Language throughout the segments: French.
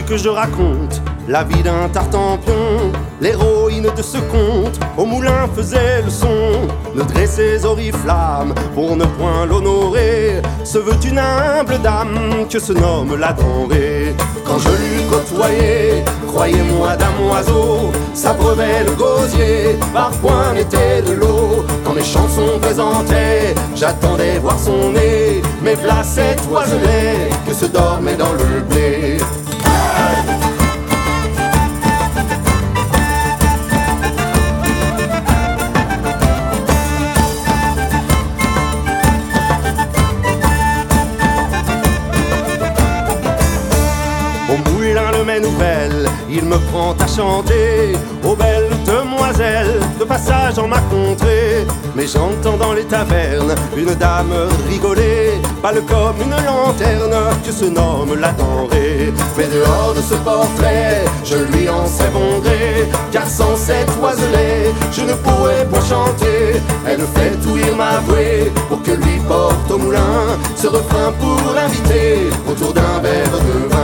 que je raconte la vie d'un tartampion. L'héroïne de ce conte au moulin faisait le son. Ne dresser ses oriflammes pour ne point l'honorer, se veut une humble dame que se nomme la denrée. Quand je l'eus côtoyé, croyez-moi damoiseau, s'abreuvait le gosier, par point n'était de l'eau. Quand mes chansons présentaient, j'attendais voir son nez, mais v'là cet oiselet que se dormait dans le blé. Au moulin le met nouvelle, il me prend à chanter aux belles demoiselles de passage en ma contrée. Mais j'entends dans les tavernes une dame rigoler, pâle comme une lanterne que se nomme la denrée. Mais dehors de ce portrait, je lui en sais bon gré, car sans cet oiselet, je ne pourrais point chanter. Elle fait ouïr ma voix pour que lui porte au moulin ce refrain pour l'inviter autour d'un verre de vin.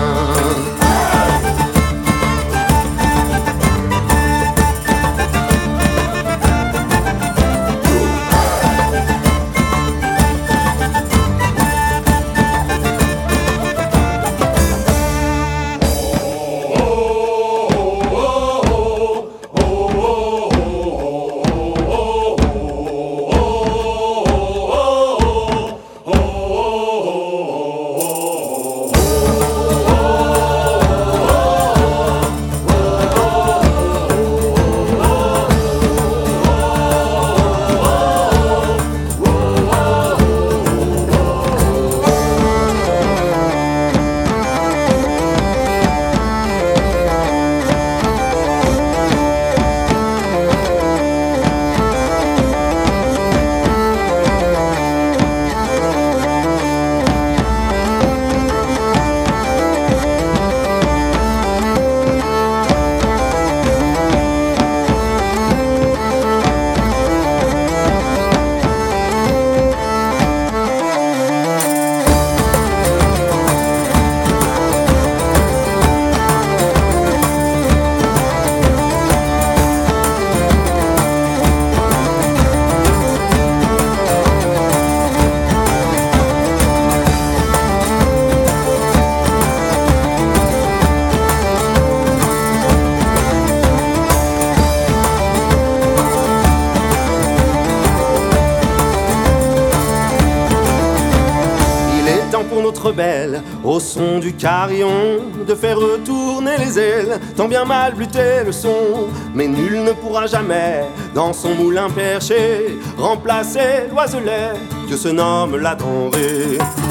Pour notre belle, au son du carillon, de faire retourner les ailes, tant bien mal bluttait le son. Mais nul ne pourra jamais, dans son moulin perché, remplacer l'oiselet que se nomme la denrée.